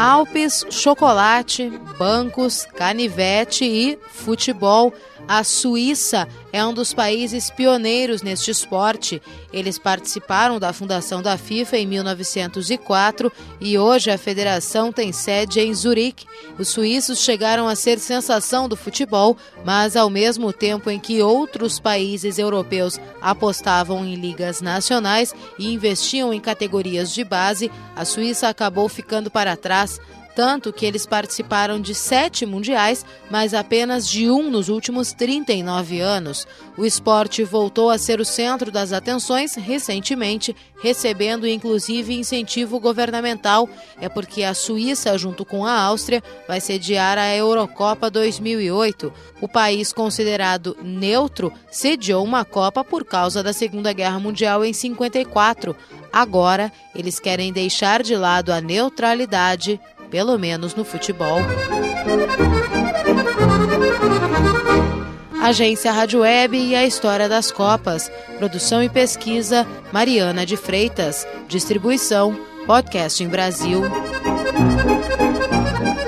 Alpes, chocolate, bancos, canivete e futebol. A Suíça é um dos países pioneiros neste esporte. Eles participaram da fundação da FIFA em 1904 e hoje a federação tem sede em Zurique. Os suíços chegaram a ser sensação do futebol, mas ao mesmo tempo em que outros países europeus apostavam em ligas nacionais e investiam em categorias de base, a Suíça acabou ficando para trás. Tanto que eles participaram de 7 mundiais, mas apenas de um nos últimos 39 anos. O esporte voltou a ser o centro das atenções recentemente, recebendo inclusive incentivo governamental. É porque a Suíça, junto com a Áustria, vai sediar a Eurocopa 2008. O país considerado neutro sediou uma Copa por causa da Segunda Guerra Mundial em 54. Agora, eles querem deixar de lado a neutralidade, pelo menos no futebol. Agência Rádio Web e a História das Copas. Produção e pesquisa, Mariana de Freitas. Distribuição, Podcasting Brasil.